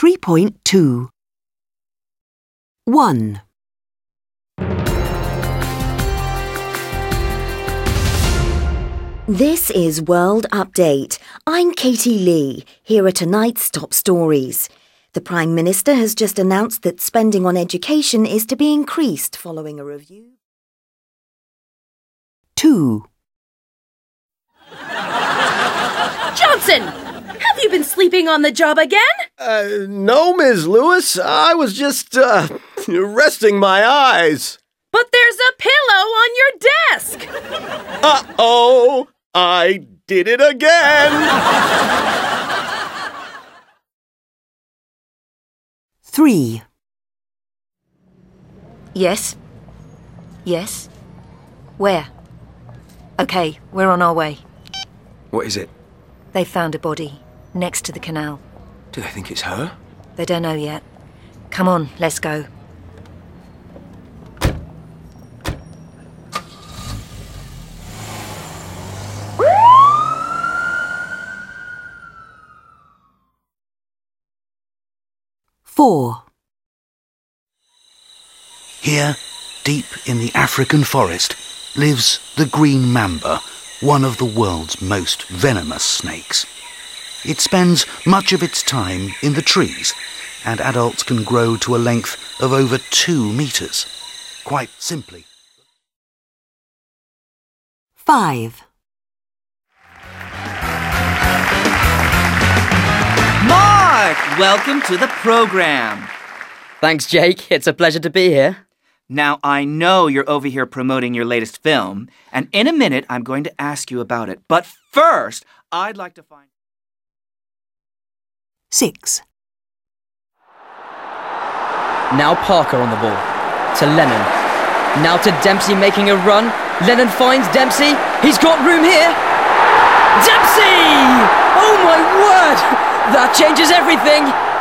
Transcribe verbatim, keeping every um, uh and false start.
three point two. one. This is World Update. I'm Katie Lee. Here are tonight's top stories. The Prime Minister has just announced that spending on education is to be increased following a review. two. Johnson! Have you been sleeping on the job again? Uh, no, Miz Lewis. I was just, uh, resting my eyes. But there's a pillow on your desk! Uh-oh! I did it again! three. Yes? Yes? Where? OK, we're on our way. What is it? They found a body next to the canal. Do they think it's her? They don't know yet. Come on, let's go. four. Here, deep in the African forest, lives the green mamba, one of the world's most venomous snakes. It spends much of its time in the trees, and adults can grow to a length of over two metres. Quite simply. five. Mark! Welcome to the programme. Thanks, Jake. It's a pleasure to be here. Now, I know you're over here promoting your latest film, and in a minute I'm going to ask you about it. But first, I'd like to find... six. Now Parker on the ball. To Lennon. Now to Dempsey making a run. Lennon finds Dempsey. He's got room here. Dempsey! Oh my word! That changes everything!